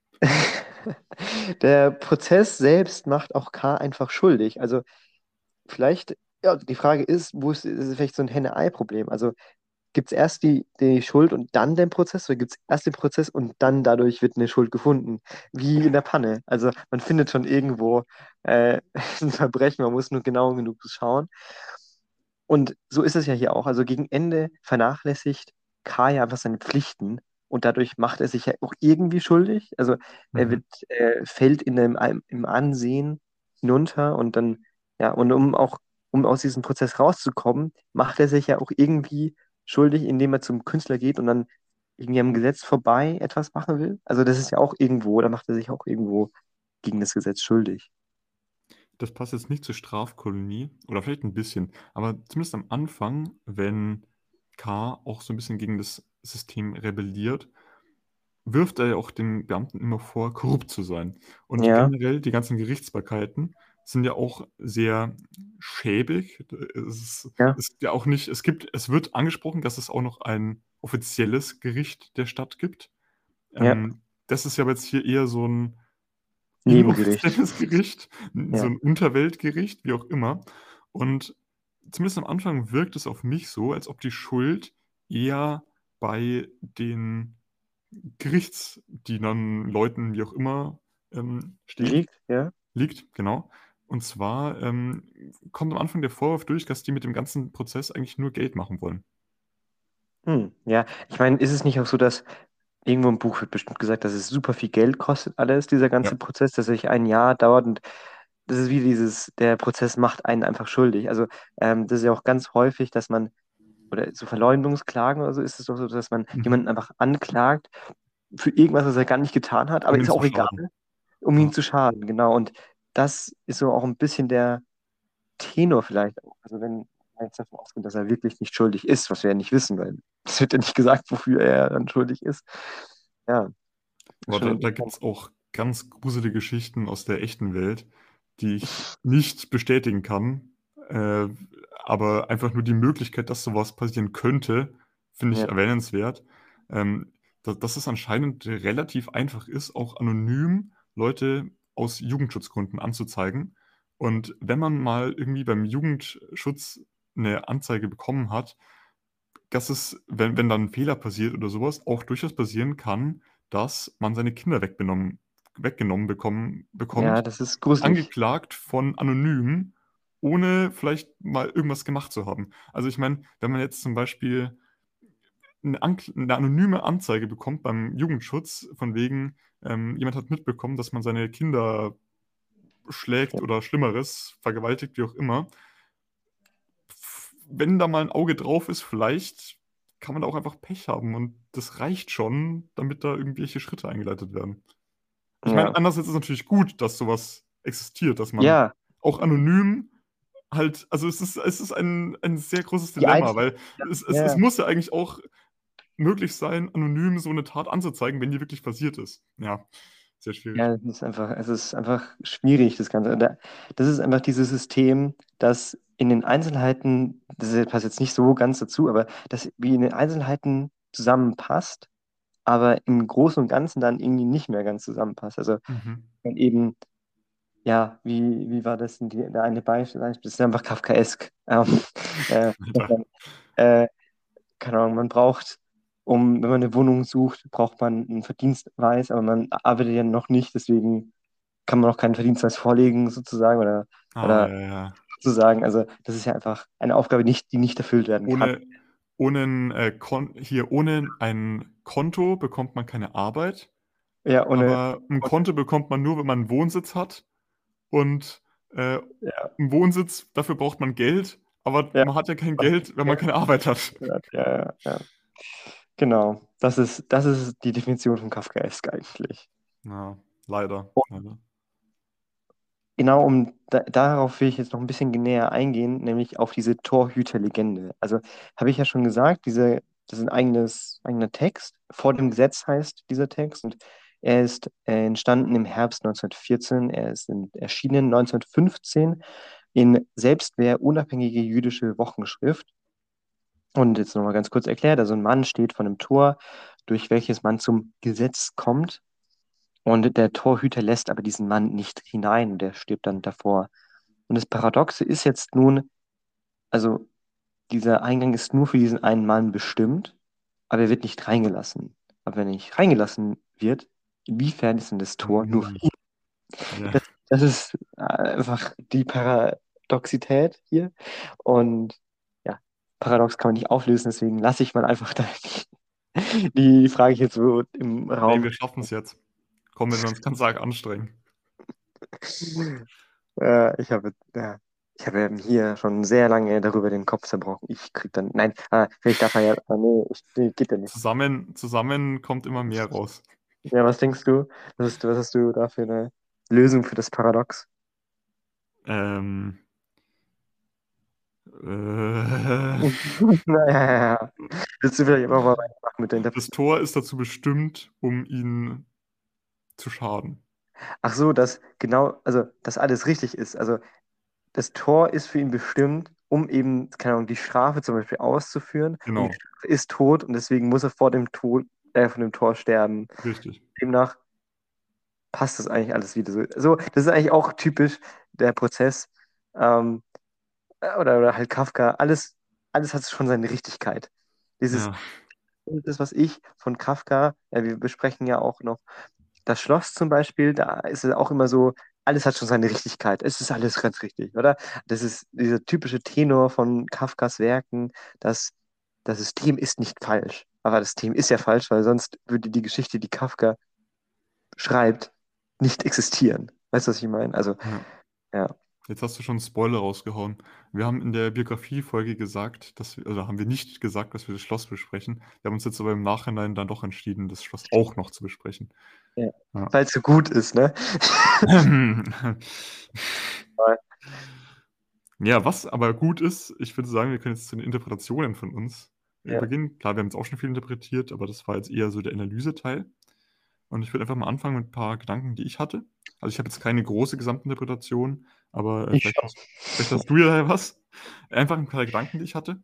Der Prozess selbst macht auch K einfach schuldig. Also vielleicht, ja, die Frage ist es vielleicht so ein Henne-Ei-Problem? Also gibt es erst die Schuld und dann den Prozess oder gibt es erst den Prozess und dann dadurch wird eine Schuld gefunden? Wie in der Panne. Also man findet schon irgendwo ein Verbrechen, man muss nur genau genug schauen. Und so ist es ja hier auch. Also gegen Ende vernachlässigt K ja einfach seine Pflichten und dadurch macht er sich ja auch irgendwie schuldig. Also Mhm. er fällt im Ansehen hinunter und dann, ja, und um aus diesem Prozess rauszukommen, macht er sich ja auch irgendwie schuldig, indem er zum Künstler geht und dann irgendwie am Gesetz vorbei etwas machen will. Also das ist ja auch irgendwo, da macht er sich auch irgendwo gegen das Gesetz schuldig. Das passt jetzt nicht zur Strafkolonie oder vielleicht ein bisschen, aber zumindest am Anfang, wenn K auch so ein bisschen gegen das System rebelliert, wirft er ja auch den Beamten immer vor, korrupt zu sein. Und Ja, generell die ganzen Gerichtsbarkeiten sind ja auch sehr schäbig. ja, Es ist ja auch nicht, es wird angesprochen, dass es auch noch ein offizielles Gericht der Stadt gibt. ja, Das ist ja aber jetzt hier eher so ein Nebengericht. inoffizielles Gericht, so Ja. ein Unterweltgericht, wie auch immer. Und zumindest am Anfang wirkt es auf mich so, als ob die Schuld eher bei den Gerichtsdienern, Leuten, wie auch immer, steht, Liegt, ja. liegt, genau. Und zwar kommt am Anfang der Vorwurf durch, dass die mit dem ganzen Prozess eigentlich nur Geld machen wollen. Ja, ich meine, ist es nicht auch so, dass irgendwo im Buch wird bestimmt gesagt, dass es super viel Geld kostet, alles, dieser Ja. ganze Prozess, dass sich ein Jahr dauert und das ist wie der Prozess macht einen einfach schuldig. Also, das ist ja auch ganz häufig, dass man, oder so Verleumdungsklagen oder so, ist es doch so, dass man Mhm. jemanden einfach anklagt für irgendwas, was er gar nicht getan hat, aber Um ihm ist zu auch egal, schaden. um ihn Ja. zu schaden, genau. Und das ist so auch ein bisschen der Tenor vielleicht auch. Also wenn man jetzt davon ausgeht, dass er wirklich nicht schuldig ist, was wir ja nicht wissen, weil es wird ja nicht gesagt, wofür er dann schuldig ist. Ja, ist Aber schon da gibt interessant. es auch ganz gruselige Geschichten aus der echten Welt, die ich nicht bestätigen kann. Äh, Aber einfach nur die Möglichkeit, dass sowas passieren könnte, finde ich Ja. erwähnenswert. Dass es anscheinend relativ einfach ist, auch anonym Leute aus Jugendschutzgründen anzuzeigen. Und wenn man mal irgendwie beim Jugendschutz eine Anzeige bekommen hat, dass es, wenn dann ein Fehler passiert oder sowas, auch durchaus passieren kann, dass man seine Kinder weggenommen Ja, bekommt, das ist gruselig. angeklagt von Anonymen, ohne vielleicht mal irgendwas gemacht zu haben. Also ich meine, wenn man jetzt zum Beispiel eine anonyme Anzeige bekommt beim Jugendschutz, von wegen, jemand hat mitbekommen, dass man seine Kinder schlägt Ja. oder Schlimmeres, vergewaltigt, wie auch immer. Wenn da mal ein Auge drauf ist, vielleicht kann man da auch einfach Pech haben und das reicht schon, damit da irgendwelche Schritte eingeleitet werden. Ich meine, Ja. andererseits ist es natürlich gut, dass sowas existiert, dass man Ja, auch anonym halt, also es ist ein sehr großes die Dilemma, einzige. weil es Ja, muss ja eigentlich auch möglich sein, anonym so eine Tat anzuzeigen, wenn die wirklich passiert ist. Ja, sehr schwierig. ja, es ist einfach schwierig, das Ganze. Das ist einfach dieses System, das in den Einzelheiten, passt jetzt nicht so ganz dazu, aber das wie in den Einzelheiten zusammenpasst, aber im Großen und Ganzen dann irgendwie nicht mehr ganz zusammenpasst. Also Mhm. dann eben, ja, wie war das denn der eine Beispiel? Das ist einfach Kafkaesk. Dass Alter. man, äh, keine Ahnung, man braucht, wenn man eine Wohnung sucht, braucht man einen Verdienstbeweis, aber man arbeitet ja noch nicht, deswegen kann man auch keinen Verdienstbeweis vorlegen, sozusagen, Ah, oder ja, ja. sozusagen. Also, das ist ja einfach eine Aufgabe, die nicht erfüllt werden kann. Ohne, ohne ein Konto bekommt man keine Arbeit, Ja, aber ein Konto bekommt man nur, wenn man einen Wohnsitz hat. Und äh, ja, einen Wohnsitz, dafür braucht man Geld, aber ja, man hat ja kein Geld, wenn man keine Arbeit hat. ja, ja. Genau. Das ist die Definition von Kafkaesk eigentlich. Ja, leider, leider. Genau, darauf will ich jetzt noch ein bisschen näher eingehen, nämlich auf diese Torhüterlegende. Also habe ich ja schon gesagt, das ist ein eigener Text. Vor dem Gesetz heißt dieser Text und er ist entstanden im Herbst 1914. Er ist erschienen 1915 in Selbstwehr unabhängige jüdische Wochenschrift. Und jetzt nochmal ganz kurz erklärt, also ein Mann steht vor einem Tor, durch welches man zum Gesetz kommt. Und der Torhüter lässt aber diesen Mann nicht hinein und der stirbt dann davor. Und das Paradoxe ist jetzt nun, also dieser Eingang ist nur für diesen einen Mann bestimmt, aber er wird nicht reingelassen. Aber wenn er nicht reingelassen wird, inwiefern ist denn das Tor nur für Mhm. ihn? Ja. Das ist einfach die Paradoxität hier. Und ja, Paradox kann man nicht auflösen, deswegen lasse ich mal einfach da die Frage jetzt so im Nee, Raum. wir schaffen es jetzt. Komm, wenn wir uns ganz arg anstrengen. Ich habe eben hier schon sehr lange darüber den Kopf zerbrochen. Ich krieg dann, nein, vielleicht darf er ja, nee, nee, geht ja nicht. Zusammen kommt immer mehr raus. Ja, was denkst du? Was hast du da für eine Lösung für das Paradox? Ähm, äh, Naja, willst du vielleicht einfach mal weitermachen mit der das Interpretation? Tor ist dazu bestimmt, um ihn zu schaden. Ach so, also, dass alles richtig ist. Also, das Tor ist für ihn bestimmt, um eben, keine Ahnung, die Strafe zum Beispiel auszuführen. Und die Genau, Strafe ist tot und deswegen muss er von dem Tor sterben. richtig. Demnach passt das eigentlich alles wieder so. So, das ist eigentlich auch typisch der Prozess. Ähm, oder halt Kafka. Alles hat schon seine Richtigkeit. Dieses, Ja, das, was ich von Kafka, ja, wir besprechen ja auch noch das Schloss zum Beispiel, da ist es auch immer so, alles hat schon seine Richtigkeit. Es ist alles ganz richtig, oder? Das ist dieser typische Tenor von Kafkas Werken, dass das System ist nicht falsch. Aber das System ist ja falsch, weil sonst würde die Geschichte, die Kafka schreibt, nicht existieren. Weißt du, was ich meine? Also, ja. ja. Jetzt hast du schon einen Spoiler rausgehauen. Wir haben in der Biografie-Folge gesagt, also haben wir nicht gesagt, dass wir das Schloss besprechen. Wir haben uns jetzt aber im Nachhinein dann doch entschieden, das Schloss auch noch zu besprechen. Ja. Ja. Weil es so gut ist, ne? Ja, was aber gut ist, ich würde sagen, wir können jetzt zu den Interpretationen von uns Ja. übergehen. Klar, wir haben jetzt auch schon viel interpretiert, aber das war jetzt eher so der Analyse-Teil. Und ich würde einfach mal anfangen mit ein paar Gedanken, die ich hatte. Also ich habe jetzt keine große Gesamtinterpretation, aber Ich schon. vielleicht hast du ja was. einfach ein paar Gedanken, die ich hatte.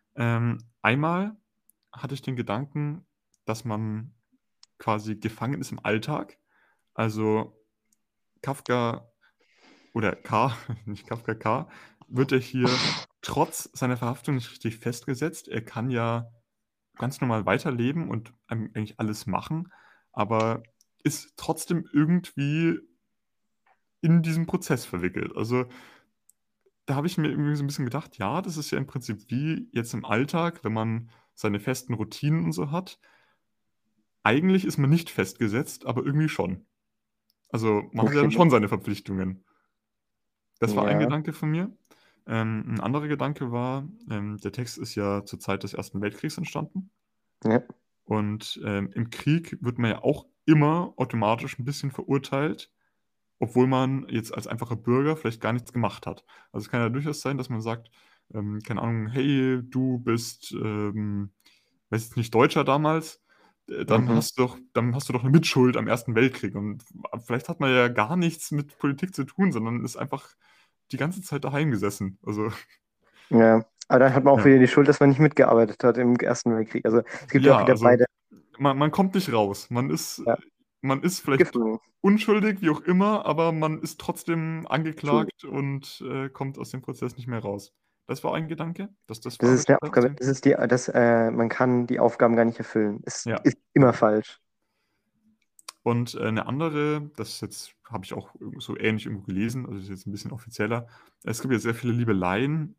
Einmal hatte ich den Gedanken, dass man quasi gefangen ist im Alltag. Also Kafka oder K, nicht Kafka, K, wird er hier trotz seiner Verhaftung nicht richtig festgesetzt. Er kann ja ganz normal weiterleben und eigentlich alles machen, aber ist trotzdem irgendwie in diesem Prozess verwickelt. Also da habe ich mir irgendwie so ein bisschen gedacht, ja, das ist ja im Prinzip wie jetzt im Alltag, wenn man seine festen Routinen und so hat. Eigentlich ist man nicht festgesetzt, aber irgendwie schon. Also man hat ja dann Okay. schon seine Verpflichtungen. Das war ein Ja, Gedanke von mir. Ein anderer Gedanke war, der Text ist ja zur Zeit des Ersten Weltkriegs entstanden. ja. Und im Krieg wird man ja auch immer automatisch ein bisschen verurteilt, obwohl man jetzt als einfacher Bürger vielleicht gar nichts gemacht hat. Also es kann ja durchaus sein, dass man sagt, keine Ahnung, hey, du bist, weiß ich nicht, Deutscher damals, Mhm. dann hast du doch eine Mitschuld am Ersten Weltkrieg. Und vielleicht hat man ja gar nichts mit Politik zu tun, sondern ist einfach die ganze Zeit daheim gesessen. Also, Ja. Aber dann hat man auch ja. wieder die Schuld, dass man nicht mitgearbeitet hat im Ersten Weltkrieg. Also es gibt ja auch Ja, wieder also beide. man kommt nicht raus. Ja. Man ist vielleicht Gefangen. unschuldig, wie auch immer, aber man ist trotzdem Schuldig. angeklagt und kommt aus dem Prozess nicht mehr raus. Das war ein Gedanke, dass das Das ist eine verarbeitet werden Aufgabe, sollte. man kann die Aufgaben gar nicht erfüllen. Es Ja. ist immer falsch. Und eine andere, das jetzt habe ich auch so ähnlich irgendwo gelesen, also das ist jetzt ein bisschen offizieller. Es gibt ja sehr viele Liebeleien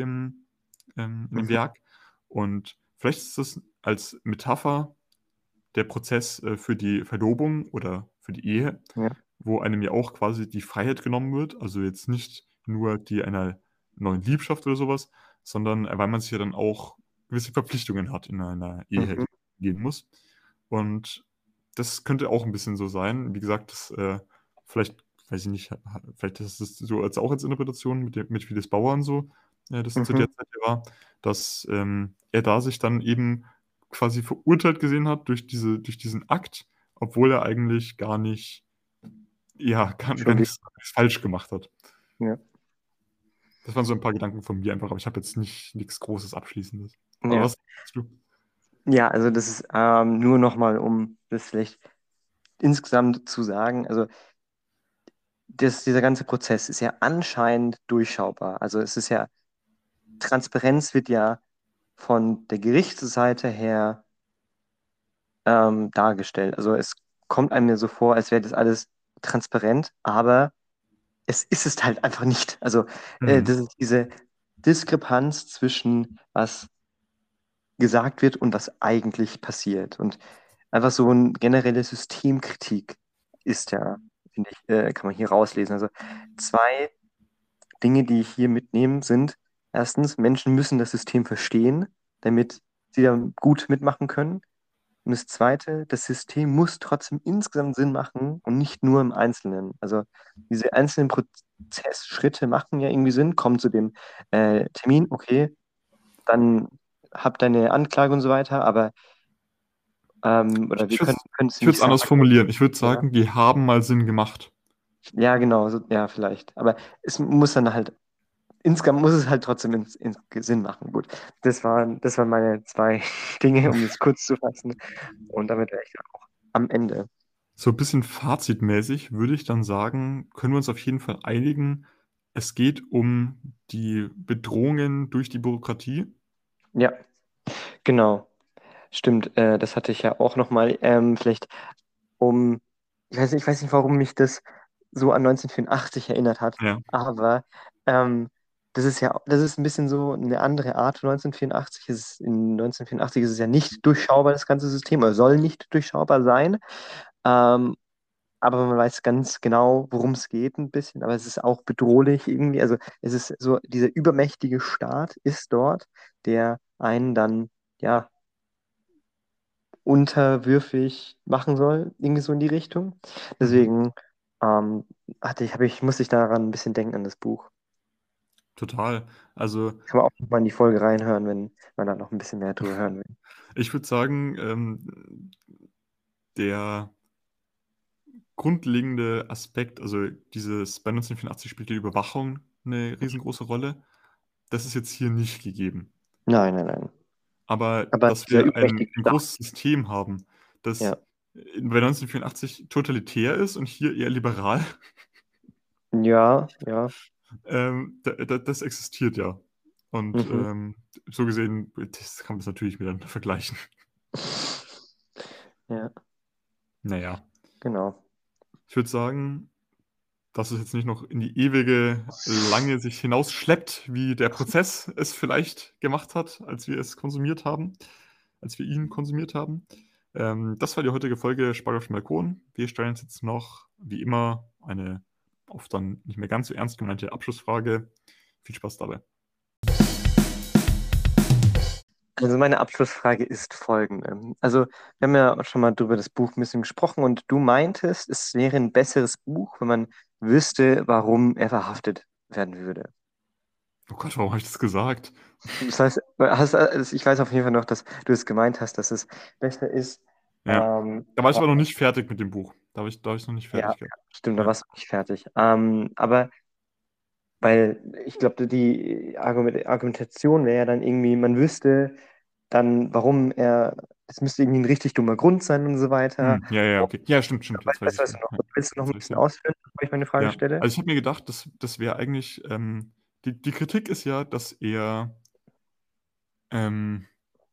in dem Mhm. Werk. Und vielleicht ist das als Metapher der Prozess für die Verlobung oder für die Ehe, Ja. wo einem ja auch quasi die Freiheit genommen wird. Also jetzt nicht nur die einer neuen Liebschaft oder sowas, sondern weil man sich ja dann auch gewisse Verpflichtungen hat in einer Ehe, Mhm. die man gehen muss. Und das könnte auch ein bisschen so sein. Wie gesagt, vielleicht, weiß ich nicht, vielleicht ist es so als auch als Interpretation mit Fides Bauer und so, das zu Mhm. der Zeit ja war, dass er da sich dann eben quasi verurteilt gesehen hat durch diesen Akt, obwohl er eigentlich gar nicht, ja, gar Schuldig. nichts falsch gemacht hat. Ja. Das waren so ein paar Gedanken von mir einfach, aber ich habe jetzt nichts Großes Abschließendes. Aber Ja. was sagst du? Ja, also das ist nur nochmal, um das vielleicht insgesamt zu sagen. Also dieser ganze Prozess ist ja anscheinend durchschaubar. Also es ist ja, Transparenz wird ja von der Gerichtsseite her dargestellt. Also es kommt einem ja so vor, als wäre das alles transparent, aber es ist es halt einfach nicht. Also Mhm. das ist diese Diskrepanz zwischen was gesagt wird und was eigentlich passiert. Und einfach so eine generelle Systemkritik ist ja, finde ich, kann man hier rauslesen. Also zwei Dinge, die ich hier mitnehme, sind erstens, Menschen müssen das System verstehen, damit sie da gut mitmachen können. Und das Zweite, das System muss trotzdem insgesamt Sinn machen und nicht nur im Einzelnen. Also diese einzelnen Prozessschritte machen ja irgendwie Sinn, kommen zu dem Termin, okay, dann hab deine Anklage und so weiter, aber oder wir Ich würde können es ich würde nicht es anders sagen, formulieren. Ich würde ja. sagen, die haben mal Sinn gemacht. Ja, genau, so, ja, vielleicht. Aber es muss dann halt, insgesamt muss es halt trotzdem Sinn machen. Gut, das waren meine zwei Dinge, um es kurz zu fassen. Und damit wäre ich dann auch am Ende. So ein bisschen fazitmäßig würde ich dann sagen, können wir uns auf jeden Fall einigen, es geht um die Bedrohungen durch die Bürokratie. Ja, genau. Stimmt, das hatte ich ja auch nochmal. Vielleicht um, ich weiß nicht, warum mich das so an 1984 erinnert hat, Ja. aber das ist ein bisschen so eine andere Art. 1984 ist es ja nicht durchschaubar, das ganze System, oder soll nicht durchschaubar sein. Ähm, aber man weiß ganz genau, worum es geht, ein bisschen. Aber es ist auch bedrohlich irgendwie. Also es ist so, dieser übermächtige Staat ist dort, der einen dann, ja, unterwürfig machen soll, irgendwie so in die Richtung. Mhm. Deswegen musste ich daran ein bisschen denken an das Buch. Total. Also Kann man auch noch mal in die Folge reinhören, wenn man da noch ein bisschen mehr drüber hören will. ich würde sagen, der grundlegende Aspekt, also bei 1984 spielt die Überwachung eine riesengroße Rolle. das ist jetzt hier nicht gegeben. Nein, nein, nein. Aber Aber dass dieser wir übermächtige ein Staat, großes System haben, das ja. bei 1984 totalitär ist und hier eher liberal, Ja, ja. das existiert ja. Und Mhm. so gesehen, das kann man das natürlich miteinander vergleichen. Ja, Naja, genau. ich würde sagen, dass es jetzt nicht noch in die ewige Lange sich hinausschleppt, wie der Prozess es vielleicht gemacht hat, als wir es konsumiert haben, als wir ihn konsumiert haben. Das war die heutige Folge Spargel auf dem Balkon. Wir stellen uns jetzt noch, wie immer, eine oft dann nicht mehr ganz so ernst gemeinte Abschlussfrage. Viel Spaß dabei. Also meine Abschlussfrage ist folgende. Also wir haben ja schon mal drüber das Buch ein bisschen gesprochen und du meintest, es wäre ein besseres Buch, wenn man wüsste, warum er verhaftet werden würde. Oh Gott, warum habe ich das gesagt? Das heißt, also ich weiß auf jeden Fall noch, dass du es gemeint hast, dass es besser ist. Ja, da war ich Ja, aber noch nicht fertig mit dem Buch. Da habe ich noch nicht ja, fertig gehabt. stimmt, da Ja. warst du nicht fertig. Aber weil ich glaube, die Argumentation wäre ja dann irgendwie, man wüsste dann, warum er, es müsste irgendwie ein richtig dummer Grund sein und so weiter. Ja, ja, okay. Ja, stimmt, stimmt. Jetzt weiß ich Weißt du wieder. noch, Ja, willst du noch jetzt ein weiß ich bisschen wieder. ausführen, bevor ich meine Frage Ja, stelle? also ich habe mir gedacht, das wäre eigentlich, die Kritik ist ja, dass er, ähm,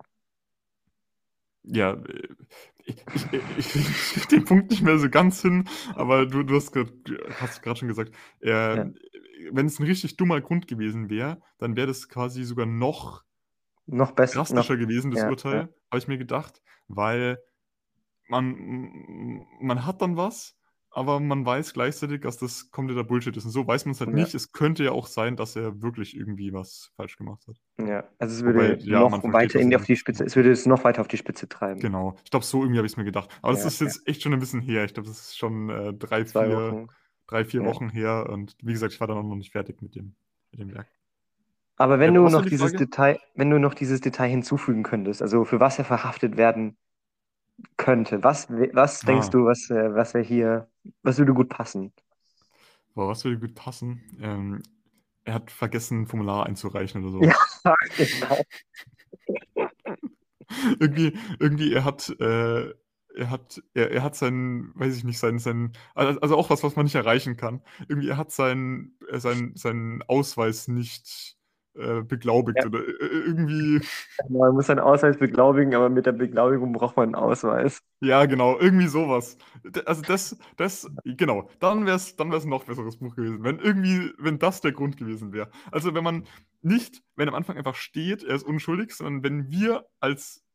ja, ich krieg den Punkt nicht mehr so ganz hin, aber du hast gerade schon gesagt, Ja, wenn es ein richtig dummer Grund gewesen wäre, dann wäre das quasi sogar noch noch besser, noch, drastischer gewesen, das ja, ja, Urteil, habe ich mir gedacht, weil man hat dann was, aber man weiß gleichzeitig, dass das kompletter Bullshit ist. Und so weiß man es halt ja, nicht. Es könnte ja auch sein, dass er wirklich irgendwie was falsch gemacht hat. ja. Also es Wobei, würde ja, man noch versteht, weiter dass er auf die nichts Spitze, gemacht es hat. würde es noch weiter auf die Spitze treiben. Genau. Ich glaube, so irgendwie habe ich es mir gedacht. Aber das Ja, ist ja, jetzt echt schon ein bisschen her. Ich glaube, das ist schon zwei Wochen. drei, vier Ja. Wochen her. Und wie gesagt, ich war dann auch noch nicht fertig mit dem Werk. Aber wenn du Was war noch die Frage? dieses Detail hinzufügen könntest, also für was er verhaftet werden könnte, was denkst Ah, du, was wäre hier, was würde gut passen? boah, was würde gut passen? Er hat vergessen, ein Formular einzureichen oder Ja, sowas. genau. Irgendwie, er hat seinen, weiß ich nicht, also auch was man nicht erreichen kann. Irgendwie, er hat seinen Ausweis nicht beglaubigt Ja, oder irgendwie, man muss seinen Ausweis beglaubigen, aber mit der Beglaubigung braucht man einen Ausweis. ja, genau, irgendwie sowas. Also genau, dann wär's ein noch besseres Buch gewesen, wenn das der Grund gewesen wäre. Also wenn am Anfang einfach steht, er ist unschuldig, sondern wenn wir als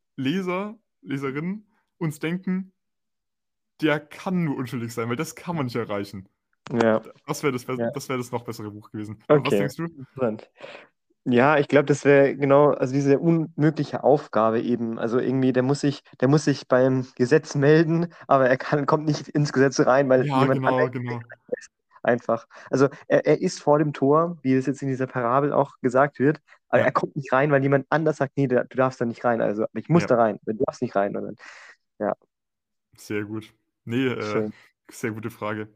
Leserinnen uns denken, der kann nur unschuldig sein, weil das kann man nicht erreichen. Ja, ja, Das wär das noch bessere Buch gewesen. Was okay. denkst du? Interessant. Ja, ich glaube, das wäre genau, also diese unmögliche Aufgabe eben. Also irgendwie, der muss sich beim Gesetz melden, aber kommt nicht ins Gesetz rein, weil Ja, jemand anderes genau. einfach. Also er ist vor dem Tor, wie es jetzt in dieser Parabel auch gesagt wird, aber Ja, er kommt nicht rein, weil jemand anders sagt, nee, du darfst da nicht rein. Also, aber ich muss ja, da rein, aber du darfst nicht rein. Und dann, ja, sehr gut. Nee, schön. sehr gute Frage.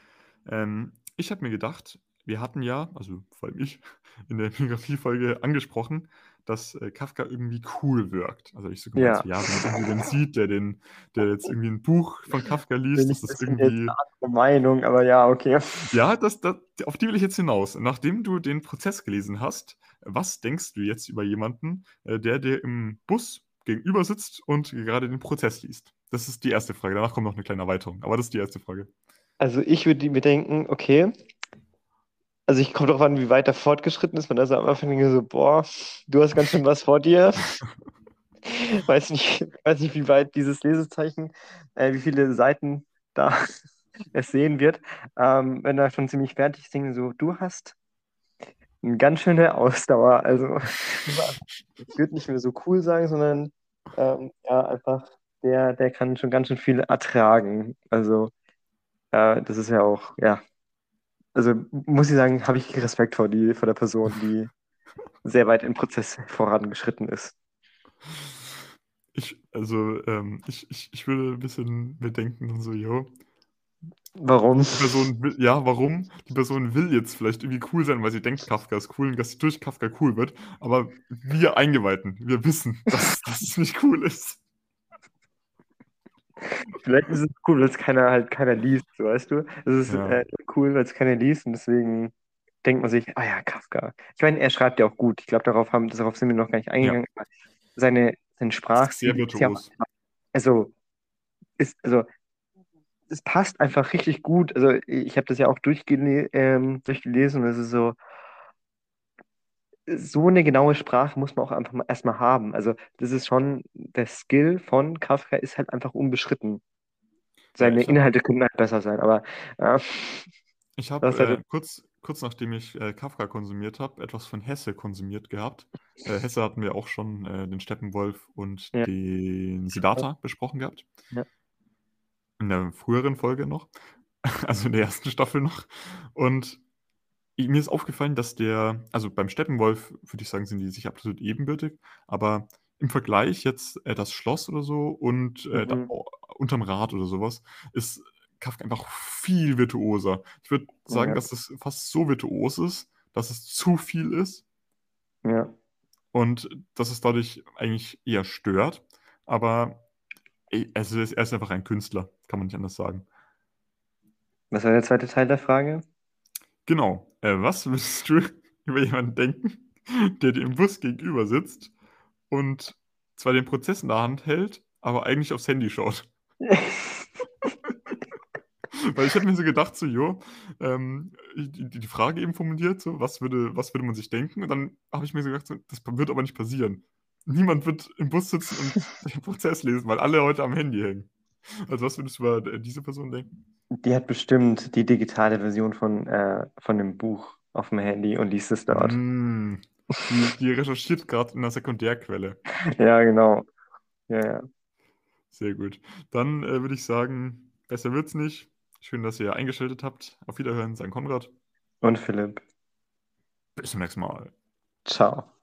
Ich habe mir gedacht, wir hatten ja, also vor allem ich, in der Biografie-Folge angesprochen, dass Kafka irgendwie cool wirkt. Also ich so gemeint, Ja, so, ja, wenn man irgendwie wen sieht, der jetzt irgendwie ein Buch von Kafka liest, bin dass ich ein das bisschen jetzt irgendwie. eine andere Meinung, aber ja, okay. Ja, auf die will ich jetzt hinaus. Nachdem du den Prozess gelesen hast, was denkst du jetzt über jemanden, der dir im Bus gegenüber sitzt und gerade den Prozess liest? Das ist die erste Frage. Danach kommt noch eine kleine Erweiterung, aber das ist die erste Frage. Also ich würde mir denken, okay, also ich komme drauf an, wie weit er fortgeschritten ist. Man also am Anfang denke ich so, boah, du hast ganz schön was vor dir. Weiß nicht, wie weit dieses Lesezeichen, wie viele Seiten da es sehen wird. Wenn er schon ziemlich fertig ist, denke ich so, du hast eine ganz schöne Ausdauer. Also ich würde nicht mehr so cool sagen, sondern ja, einfach, der kann schon ganz schön viel ertragen. Also das ist ja auch, ja, also muss ich sagen, habe ich Respekt vor der Person, die sehr weit im Prozess vorangeschritten ist. Ich würde ein bisschen bedenken und so, jo. Warum? Die Person will, ja, warum? Die Person will jetzt vielleicht irgendwie cool sein, weil sie denkt, Kafka ist cool und dass sie durch Kafka cool wird. Aber wir Eingeweihten, wir wissen, dass es nicht cool ist. Vielleicht ist es cool, weil es keiner liest, so, weißt du? Es ist Ja, cool, weil es keiner liest und deswegen denkt man sich, ah ja, Kafka. Ich meine, er schreibt ja auch gut. Ich glaube, darauf sind wir noch gar nicht ja, eingegangen. Aber sein es ist sehr Sprachstil ist ja, virtuos. also, also, es passt einfach richtig gut. Also, ich habe das ja auch durchgelesen und es ist so eine genaue Sprache muss man auch einfach mal erstmal haben. Also, das ist schon, der Skill von Kafka ist halt einfach unbeschritten. Ja, Seine Inhalte könnten halt besser sein, aber ja, ich das hab, ist halt, kurz nachdem ich Kafka konsumiert habe, etwas von Hesse konsumiert gehabt. Hesse hatten wir auch schon den Steppenwolf und ja, den Siddhartha besprochen gehabt. ja. In der früheren Folge noch. Also in der ersten Staffel noch. Und mir ist aufgefallen, dass also beim Steppenwolf würde ich sagen, sind die sich absolut ebenbürtig, aber im Vergleich jetzt das Schloss oder so und Mhm. unterm Rad oder sowas ist Kafka einfach viel virtuoser. Ich würde sagen, Ja, dass es fast so virtuos ist, dass es zu viel ist ja. und dass es dadurch eigentlich eher stört. Aber also er ist einfach ein Künstler, kann man nicht anders sagen. Was war der zweite Teil der Frage? Genau. Was würdest du über jemanden denken, der dir im Bus gegenüber sitzt und zwar den Prozess in der Hand hält, aber eigentlich aufs Handy schaut? Weil ich habe mir so gedacht, so, jo, die Frage eben formuliert, so, was würde man sich denken? Und dann habe ich mir so gedacht, so, das wird aber nicht passieren. Niemand wird im Bus sitzen und den Prozess lesen, weil alle heute am Handy hängen. Also was würdest du über diese Person denken? Die hat bestimmt die digitale Version von dem Buch auf dem Handy und liest es dort. Mm, die recherchiert gerade in der Sekundärquelle. Ja, genau. Ja, ja. Sehr gut. Dann würde ich sagen, besser wird's nicht. Schön, dass ihr eingeschaltet habt. Auf Wiederhören, sein Konrad. Und Philipp. Bis zum nächsten Mal. Ciao.